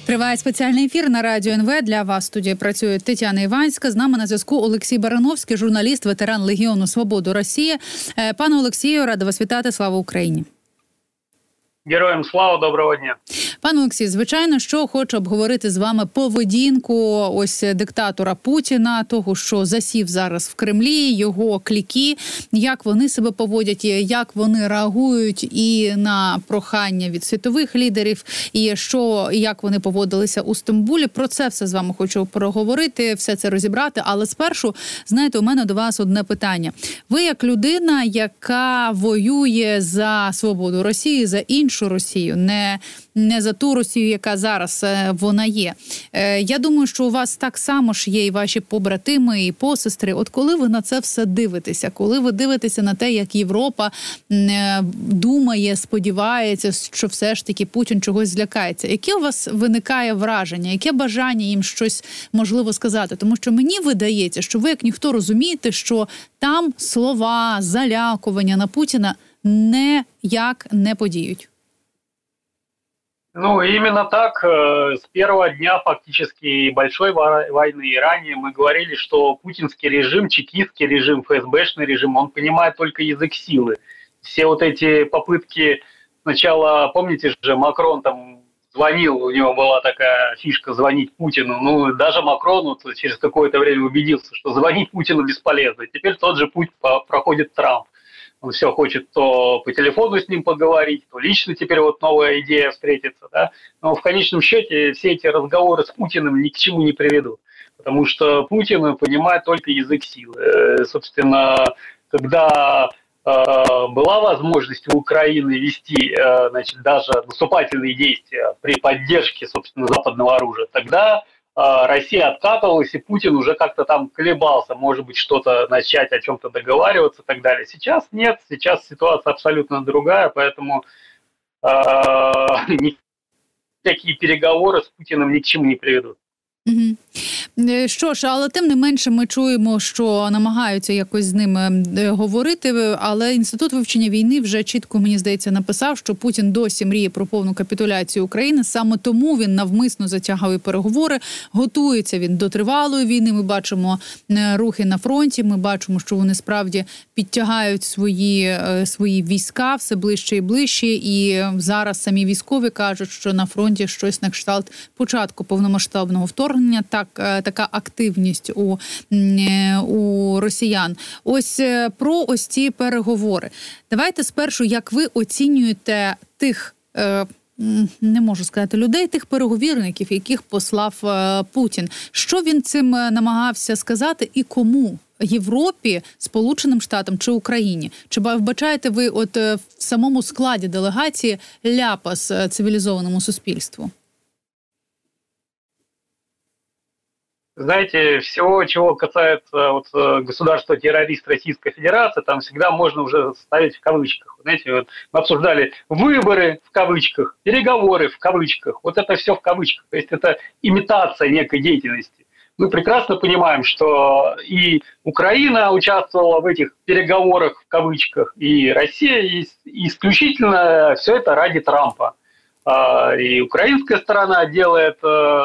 Триває спеціальний ефір на Радіо НВ. Для вас в студії працює Тетяна Іванська. З нами на зв'язку Олексій Барановський, журналіст, ветеран Легіону Свободи Росії. Пане Олексію, рада вас вітати. Слава Україні! Героям слава, доброго дня. Пане Олексій, звичайно, що хочу обговорити з вами поведінку ось диктатора Путіна, того, що засів зараз в Кремлі, його кліки, як вони себе поводять, як вони реагують і на прохання від світових лідерів, і як вони поводилися у Стамбулі. Про це все з вами хочу проговорити, все це розібрати. Але спершу, знаєте, у мене до вас одне питання. Ви як людина, яка воює за свободу Росії, за іншу Росію, не за ту Росію, яка зараз вона є. Я думаю, що у вас так само ж є і ваші побратими, і посестри. От коли ви на це все дивитеся, коли ви дивитеся на те, як Європа думає, сподівається, що все ж таки Путін чогось злякається, яке у вас виникає враження, яке бажання їм щось можливо сказати? Тому що мені видається, що ви як ніхто розумієте, що там слова, залякування на Путіна ніяк не подіють. Ну, именно так. С первого дня фактически большой войны и ранее мы говорили, что путинский режим, чекистский режим, ФСБшный режим, он понимает только язык силы. Все вот эти попытки сначала, помните же, Макрон там звонил, у него была такая фишка звонить Путину. Ну, даже Макрон через какое-то время убедился, что звонить Путину бесполезно. Теперь тот же путь проходит Трамп. Он все хочет то по телефону с ним поговорить, то лично теперь вот новая идея встретиться. Да? Но в конечном счете все эти разговоры с Путиным ни к чему не приведут. Потому что Путин понимает только язык силы. Собственно, когда была возможность у Украины вести даже наступательные действия при поддержке, собственно, западного оружия, тогда Россия откатывалась, и Путин уже как-то там колебался, может быть, что-то начать, о чем-то договариваться и так далее. Сейчас нет, сейчас ситуация абсолютно другая, поэтому никакие переговоры с Путиным ни к чему не приведут. Угу. Що ж, але тим не менше ми чуємо, що намагаються якось з ними говорити, але Інститут вивчення війни вже чітко, мені здається, написав, що Путін досі мріє про повну капітуляцію України, саме тому він навмисно затягує переговори, готується він до тривалої війни, ми бачимо рухи на фронті, ми бачимо, що вони справді підтягають свої війська все ближче і ближче, і зараз самі військові кажуть, що на фронті щось на кшталт початку повномасштабного вторгнення, така активність у росіян. Ось про ось ці переговори. Давайте спершу, як ви оцінюєте тих, не можу сказати людей, тих переговірників, яких послав Путін. Що він цим намагався сказати і кому? Європі, Сполученим Штатам чи Україні? Чи вбачаєте ви от в самому складі делегації ляпас цивілізованому суспільству? Знаете, всего, чего касается государства-террорист Российской Федерации, там всегда можно уже ставить в кавычках. Знаете, вот мы обсуждали выборы в кавычках, переговоры в кавычках. Вот это все в кавычках. То есть это имитация некой деятельности. Мы прекрасно понимаем, что и Украина участвовала в этих переговорах в кавычках, и Россия, и исключительно все это ради Трампа. И украинская сторона делает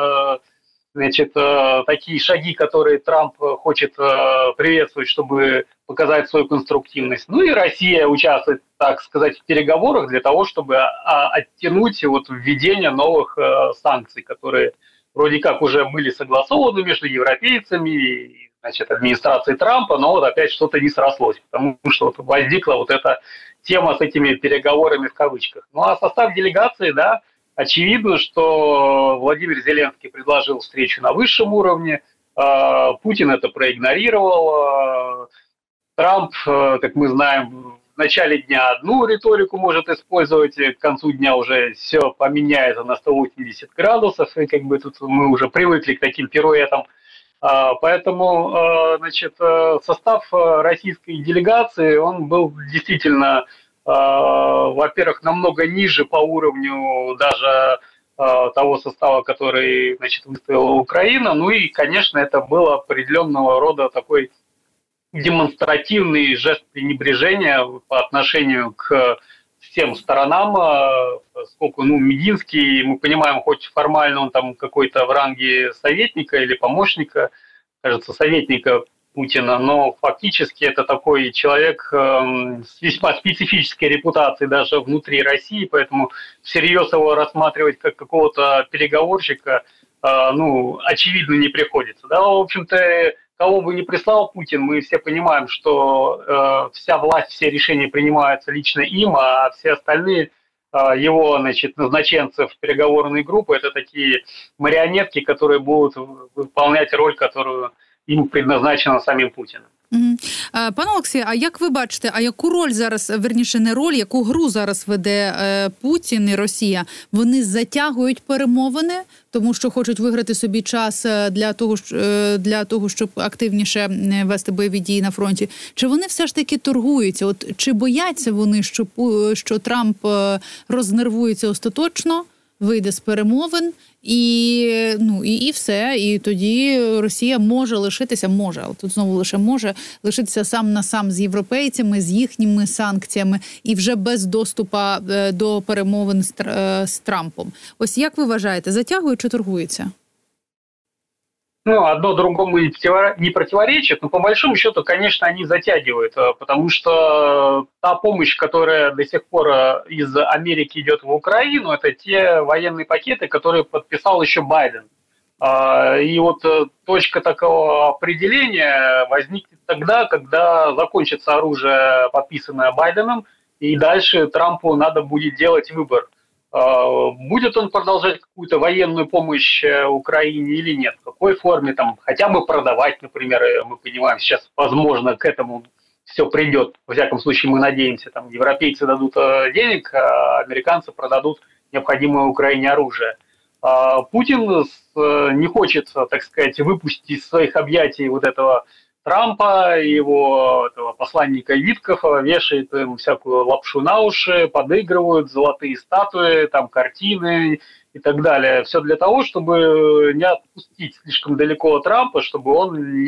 такие шаги, которые Трамп хочет приветствовать, чтобы показать свою конструктивность. Ну и Россия участвует, так сказать, в переговорах для того, чтобы оттянуть введение новых санкций, которые вроде как уже были согласованы между европейцами и, администрацией Трампа, но опять что-то не срослось, потому что возникла эта тема с этими переговорами в кавычках. Ну а состав делегации, да, очевидно, что Владимир Зеленский предложил встречу на высшем уровне, Путин это проигнорировал, Трамп, как мы знаем, в начале дня одну риторику может использовать, к концу дня уже все поменяется на 180 градусов, и тут мы уже привыкли к таким пируэтам. Поэтому, состав российской делегации, он был действительно, во-первых, намного ниже по уровню даже того состава, который, выставила Украина. Ну и, конечно, это был определенного рода такой демонстративный жест пренебрежения по отношению к всем сторонам, поскольку, Мединский, мы понимаем, хоть формально он там какой-то в ранге советника или помощника, кажется, советника Путина, но фактически это такой человек с весьма специфической репутацией даже внутри России, поэтому всерьез его рассматривать как какого-то переговорщика, очевидно, не приходится. Да, в общем-то, кого бы ни прислал Путин, мы все понимаем, что вся власть, все решения принимаются лично им, а все остальные его, назначенцы в переговорные группы, это такие марионетки, которые будут выполнять роль, которую їм предназначено самим Путіним. Пане Олексію, а як ви бачите, а яку роль зараз, верніше не роль, яку гру зараз веде Путін і Росія? Вони затягують перемовини, тому що хочуть виграти собі час для того, щоб активніше вести бойові дії на фронті? Чи вони все ж таки торгуються? От чи бояться вони, що Трамп рознервується остаточно, вийде з перемовин, і все. І тоді Росія може лишитися, але тут знову може лишитися сам на сам з європейцями, з їхніми санкціями і вже без доступу до перемовин з Трампом. Ось як ви вважаєте, затягують чи торгуються? Одно другому не противоречит, но по большому счету, конечно, они затягивают, потому что та помощь, которая до сих пор из Америки идет в Украину, это те военные пакеты, которые подписал еще Байден. И вот точка такого определения возникнет тогда, когда закончится оружие, подписанное Байденом, и дальше Трампу надо будет делать выбор. Будет он продолжать какую-то военную помощь Украине или нет? В какой форме? Там, хотя бы продавать, например, мы понимаем, сейчас, возможно, к этому все придет. Во всяком случае, мы надеемся, там европейцы дадут денег, а американцы продадут необходимое Украине оружие. Путин не хочет, так сказать, выпустить из своих объятий вот этого Трампа, его этого посланника Виткофа, вешает им всякую лапшу на уши, подыгрывают, золотые статуи, там картины и так далее. Все для того, чтобы не отпустить слишком далеко Трампа, чтобы он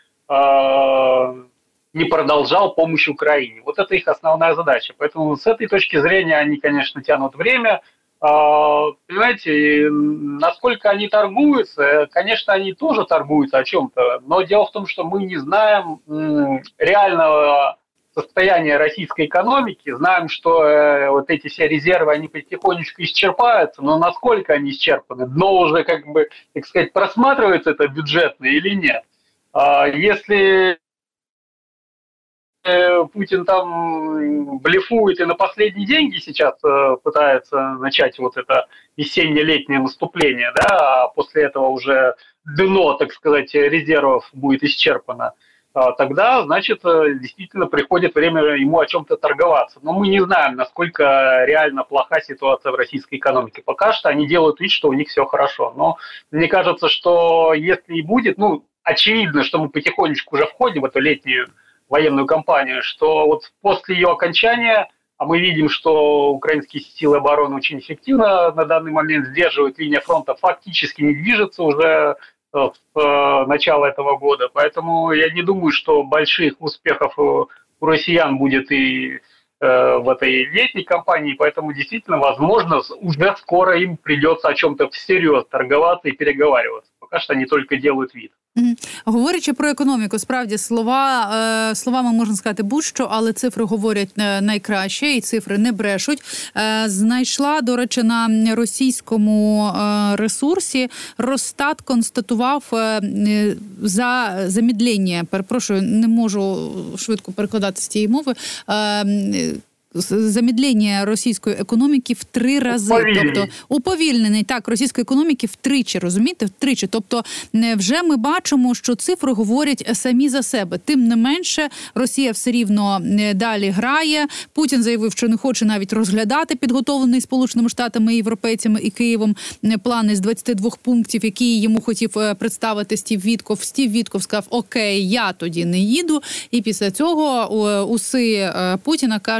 не продолжал помощь Украине. Вот это их основная задача. Поэтому с этой точки зрения они, конечно, тянут время. Понимаете, насколько они торгуются, конечно, они тоже торгуются о чем-то, но дело в том, что мы не знаем реального состояния российской экономики, знаем, что вот эти все резервы, они потихонечку исчерпаются, но насколько они исчерпаны, дно уже, так сказать, просматривается это бюджетно или нет. Если Путин там блефует и на последние деньги сейчас пытается начать вот это весенне-летнее наступление, да, а после этого уже дно, так сказать, резервов будет исчерпано, тогда, значит, действительно приходит время ему о чем-то торговаться. Но мы не знаем, насколько реально плоха ситуация в российской экономике. Пока что они делают вид, что у них все хорошо. Но мне кажется, что если и будет, очевидно, что мы потихонечку уже входим в эту летнюю военную кампанию, что вот после ее окончания, а мы видим, что украинские силы обороны очень эффективно на данный момент сдерживают, линия фронта фактически не движется уже с начала этого года. Поэтому я не думаю, что больших успехов у россиян будет и в этой летней кампании, поэтому действительно, возможно, уже скоро им придется о чем-то всерьез торговаться и переговариваться. Пока что они только делают вид. Говорячи про економіку, справді словами можна сказати будь-що, але цифри говорять найкраще і цифри не брешуть. Знайшла, до речі, на російському ресурсі, Росстат констатував замедлення, перепрошую, не можу швидко перекладати з цієї мови, замедлення російської економіки в 3 рази. Тобто уповільнений, так, російської економіки втричі, розумієте? Втричі. Тобто вже ми бачимо, що цифри говорять самі за себе. Тим не менше, Росія все рівно далі грає. Путін заявив, що не хоче навіть розглядати підготовлений Сполученими Штатами, Європейцями і Києвом плани з 22 пунктів, які йому хотів представити Стів Вітков. Стів Вітков сказав: окей, я тоді не їду. І після цього уси Путіна кажуть, що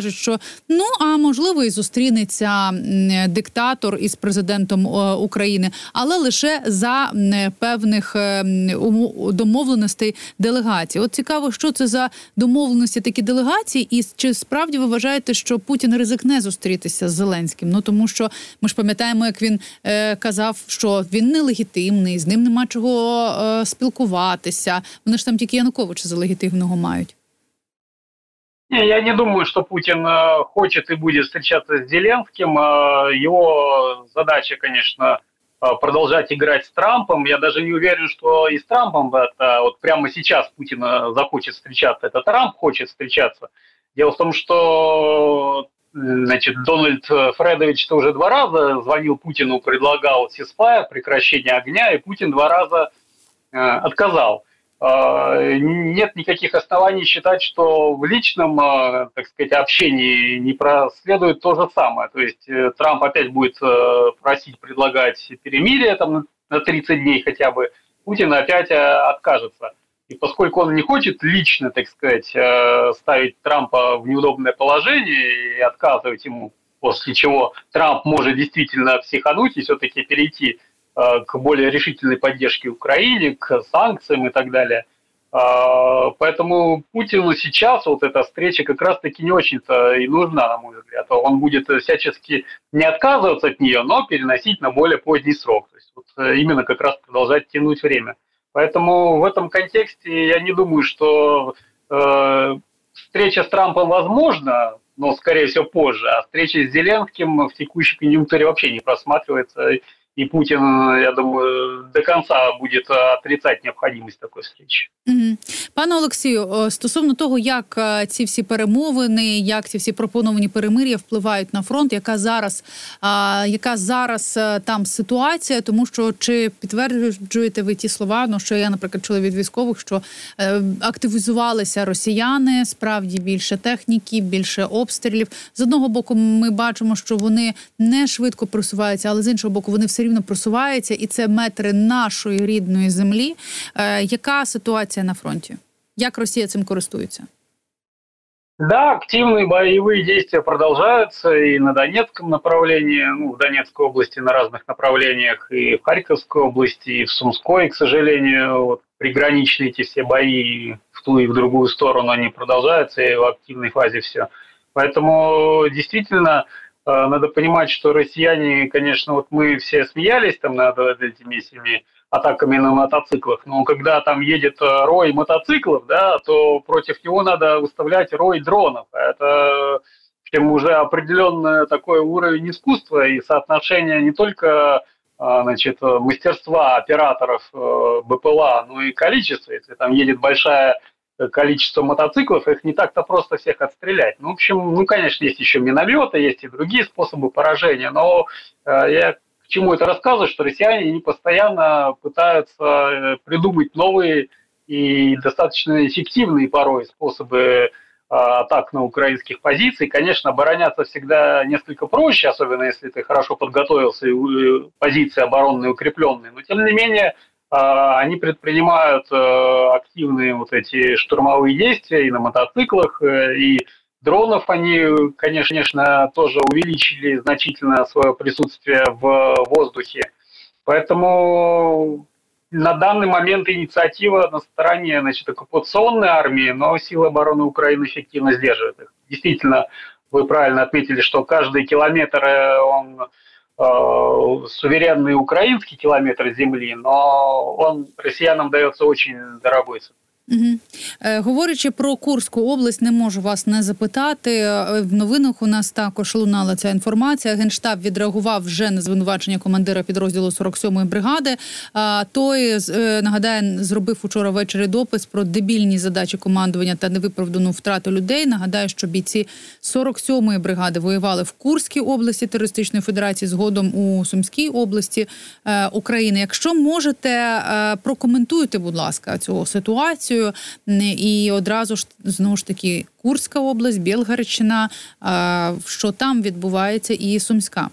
Ну, а можливо, і зустрінеться диктатор із президентом України, але лише за певних домовленостей делегацій. От цікаво, що це за домовленості такі делегації, і чи справді ви вважаєте, що Путін ризикне зустрітися з Зеленським? Ну, тому що ми ж пам'ятаємо, як він казав, що він нелегітимний, з ним нема чого спілкуватися. Вони ж там тільки Януковича за легітимного мають. Не, я не думаю, что Путин хочет и будет встречаться с Зеленским. Его задача, конечно, продолжать играть с Трампом. Я даже не уверен, что и с Трампом это вот прямо сейчас Путин захочет встречаться. Это Трамп хочет встречаться. Дело в том, что Дональд Фредович уже 2 раза звонил Путину, предлагал ceasefire, прекращение огня, и Путин 2 раза отказал. Нет никаких оснований считать, что в личном, так сказать, общении не проследует то же самое. То есть Трамп опять будет просить, предлагать перемирие там, на 30 дней хотя бы, Путин опять откажется. И поскольку он не хочет лично, так сказать, ставить Трампа в неудобное положение и отказывать ему, после чего Трамп может действительно психануть и все-таки перейти к более решительной поддержке Украине, к санкциям и так далее. Поэтому Путину сейчас вот эта встреча как раз-таки не очень-то и нужна, на мой взгляд. Он будет всячески не отказываться от нее, но переносить на более поздний срок. То есть вот именно как раз продолжать тянуть время. Поэтому в этом контексте я не думаю, что встреча с Трампом возможна, но, скорее всего, позже. А встреча с Зеленским в текущей конъюнктуре вообще не просматривается. И Путин, я думаю, до конца будет отрицать необходимость такої зустрічі. Пане Олексію, стосовно того, як ці всі перемовини, як ці всі пропоновані перемир'я впливають на фронт, яка зараз там ситуація, тому що чи підтверджуєте ви ті слова, що я, наприклад, чула від військових, що активізувалися росіяни, справді більше техніки, більше обстрілів. З одного боку ми бачимо, що вони не швидко просуваються, але з іншого боку вони все рівно просуваються, і це метри нашої рідної землі. Яка ситуація на фронті? Як Росія цим користується? Да, активные боевые действия продолжаются и на Донецком направлении, в Донецкой области на разных направлениях, и в Харьковской области, и в Сумской, к сожалению, вот, приграничные эти все бои в ту и в другую сторону, они продолжаются, и в активной фазе все. Поэтому действительно надо понимать, что россияне, конечно, вот мы все смеялись там над этими всеми атаками на мотоциклах, но когда там едет рой мотоциклов, да, то против него надо выставлять рой дронов. Это прям уже определенный такой уровень искусства и соотношение не только мастерства операторов БПЛА, но и количества. Если там едет большое количество мотоциклов, их не так-то просто всех отстрелять. В общем, конечно, есть еще минометы, есть и другие способы поражения, но я к чему это рассказываю, что россияне они постоянно пытаются придумать новые и достаточно эффективные порой способы атак на украинских позиций. Конечно, обороняться всегда несколько проще, особенно если ты хорошо подготовился и позиции оборонные укрепленные, но тем не менее они предпринимают активные вот эти штурмовые действия и на мотоциклах, и дронов они, конечно, тоже увеличили значительно свое присутствие в воздухе. Поэтому на данный момент инициатива на стороне, оккупационной армии, но силы обороны Украины эффективно сдерживают их. Действительно, вы правильно отметили, что каждый километр, он суверенный украинский километр земли, но он россиянам дается очень дорогой. Говорячи про Курську область, не можу вас не запитати. В новинах у нас також лунала ця інформація. Генштаб відреагував вже на звинувачення командира підрозділу 47-ї бригади. Той, нагадаю, зробив учора ввечері допис про дебільні задачі командування та невиправдану втрату людей. Нагадаю, що бійці 47-ї бригади воювали в Курській області терористичної федерації, згодом у Сумській області України. Якщо можете, прокоментуйте, будь ласка, цю ситуацію. І одразу ж, знову ж таки, Курська область, Білгородщина, що там відбувається, і Сумська.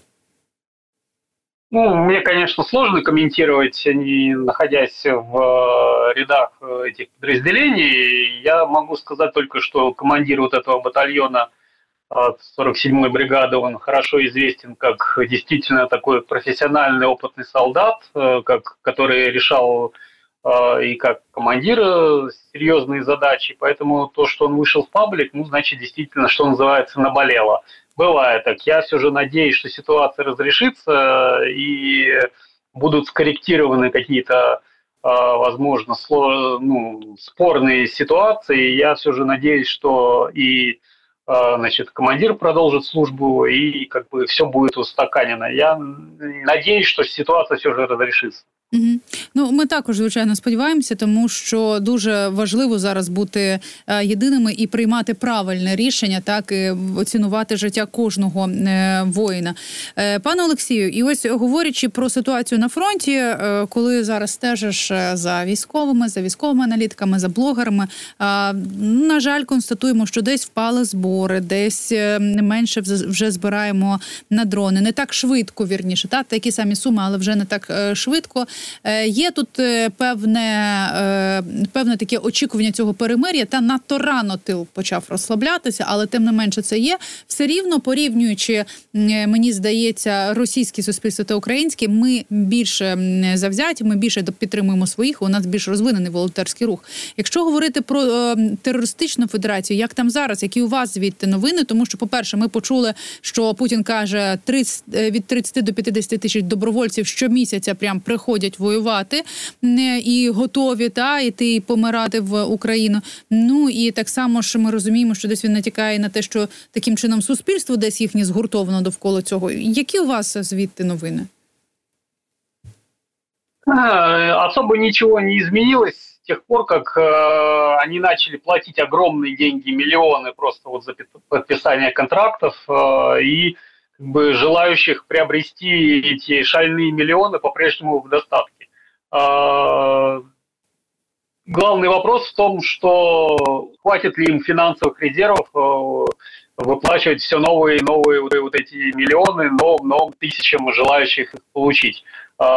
Мне, конечно, сложно комментировать, не находясь в рядах этих подразделений. Я могу сказать только, что командир вот этого батальона от 47-й бригады, он хорошо известен как действительно такой профессиональный, опытный солдат, который решал и как командир серьезные задачи. Поэтому то, что он вышел в паблик, значит, действительно, что называется, наболело. Бывает так. Я все же надеюсь, что ситуация разрешится и будут скорректированы какие-то, возможно, спорные ситуации. Я все же надеюсь, что и командир продолжит службу, и все будет устаканено. Я надеюсь, що ситуація все ж разрешиться. Ну, ми також, звичайно, сподіваємося, тому що дуже важливо зараз бути єдиними і приймати правильне рішення, так, і оцінувати життя кожного воїна. Пане Олексію, і ось говорячи про ситуацію на фронті, коли зараз стежиш за військовими аналітиками, за блогерами, на жаль, констатуємо, що десь впали збори, десь менше вже збираємо на дрони. Не так швидко, вірніше, так, такі самі суми, але вже не так швидко. Є тут певне таке очікування цього перемир'я, та надто рано тил почав розслаблятися, але тим не менше це є. Все рівно, порівнюючи, мені здається, російське суспільство та українське, ми більше завзяті, ми більше підтримуємо своїх, у нас більш розвинений волонтерський рух. Якщо говорити про терористичну федерацію, як там зараз, які у вас звідти новини? Тому що, по-перше, ми почули, що Путін каже, від 30 до 50 тисяч добровольців щомісяця прям приходять воювати і готові йти і помирати в Україну. Ну і так само ж ми розуміємо, що десь він натякає на те, що таким чином суспільство десь їхнє згуртовано довкола цього. Які у вас звідти новини? Особо ничего не изменилось с тех пор, как они начали платить огромные деньги, миллионы просто вот за подписание контрактов, и желающих приобрести эти шальные миллионы по-прежнему в достатке. Главный вопрос в том, что хватит ли им финансовых резервов выплачивать все новые и новые вот эти миллионы новым тысячам желающих их получить.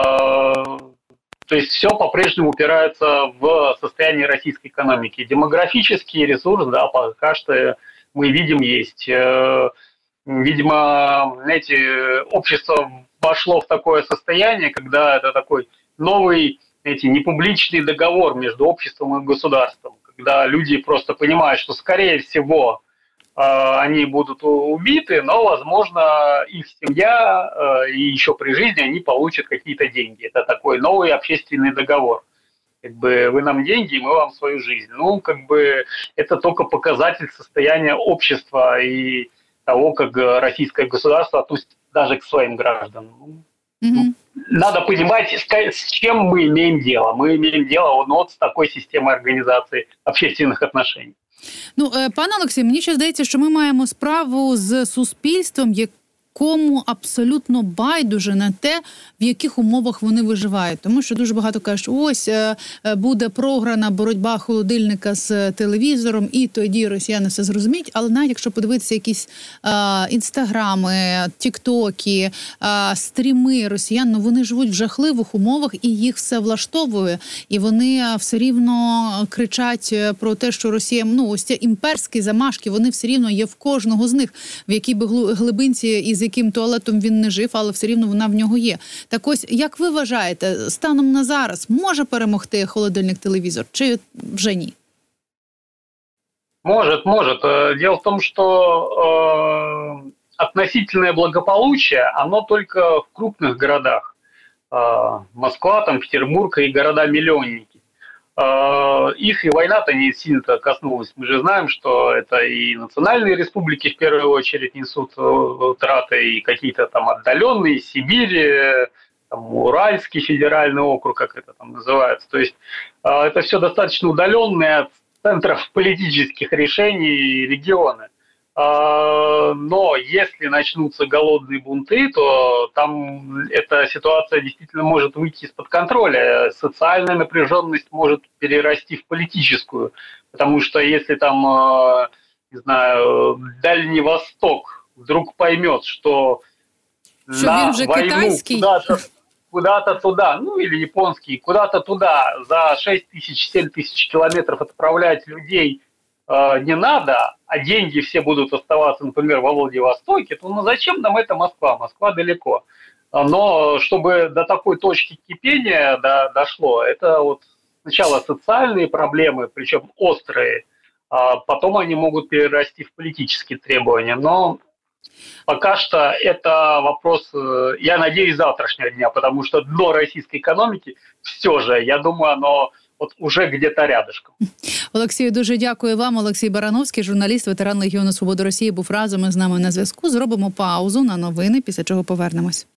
То есть все по-прежнему упирается в состояние российской экономики. Демографический ресурс, да, пока что мы видим есть. Видимо, знаете, общество вошло в такое состояние, когда это такой новый, непубличный договор между обществом и государством, когда люди просто понимают, что, скорее всего, они будут убиты, но, возможно, их семья и еще при жизни они получат какие-то деньги. Это такой новый общественный договор. Вы нам деньги, мы вам свою жизнь. Это только показатель состояния общества и того, как российское государство относится даже к своим гражданам. Надо понимать, с чем мы имеем дело. Мы имеем дело вот с такой системой организации общественных отношений. Ну, пане Олексій, мені ще здається, що ми маємо справу з суспільством, якому абсолютно байдуже на те, в яких умовах вони виживають. Тому що дуже багато кажуть, що ось буде програна боротьба холодильника з телевізором, і тоді росіяни все зрозуміють. Але навіть якщо подивитися якісь інстаграми, тіктоки, стріми росіян, вони живуть в жахливих умовах, і їх все влаштовує. І вони все рівно кричать про те, що Росія, ось ці імперські замашки, вони все рівно є в кожного з них, в якій би глибинці і з яким туалетом він не жив, але все рівно вона в нього є. Так ось, як ви вважаєте, станом на зараз може перемогти холодильник-телевізор, чи вже ні? Может. Дело в том, что относительное благополучие, оно только в крупных городах. Москва, Петербург и города-миллионники. Их и война-то не сильно коснулась. Мы же знаем, что это и национальные республики в первую очередь несут утраты, и какие-то там отдаленные, Сибирь, Уральский федеральный округ, как это там называется. То есть это все достаточно удаленные от центров политических решений регионы. Но если начнутся голодные бунты, то там эта ситуация действительно может выйти из-под контроля. Социальная напряженность может перерасти в политическую. Потому что если там, не знаю, Дальний Восток вдруг поймет, что на войну куда-то туда, или японский, куда-то туда за 6 тысяч, 7 тысяч километров отправлять людей не надо, а деньги все будут оставаться, например, во Владивостоке, то ну зачем нам это Москва? Москва далеко. Но чтобы до такой точки кипения дошло, это вот сначала социальные проблемы, причем острые, а потом они могут перерасти в политические требования. Но пока что это вопрос, я надеюсь, завтрашнего дня, потому что дно российской экономики все же, я думаю, оно от уже где-то рядышком. Олексію, дуже дякую вам. Олексій Барановський, журналіст, ветеран Легіону Свободи Росії, був разом із нами на зв'язку. Зробимо паузу на новини, після чого повернемось.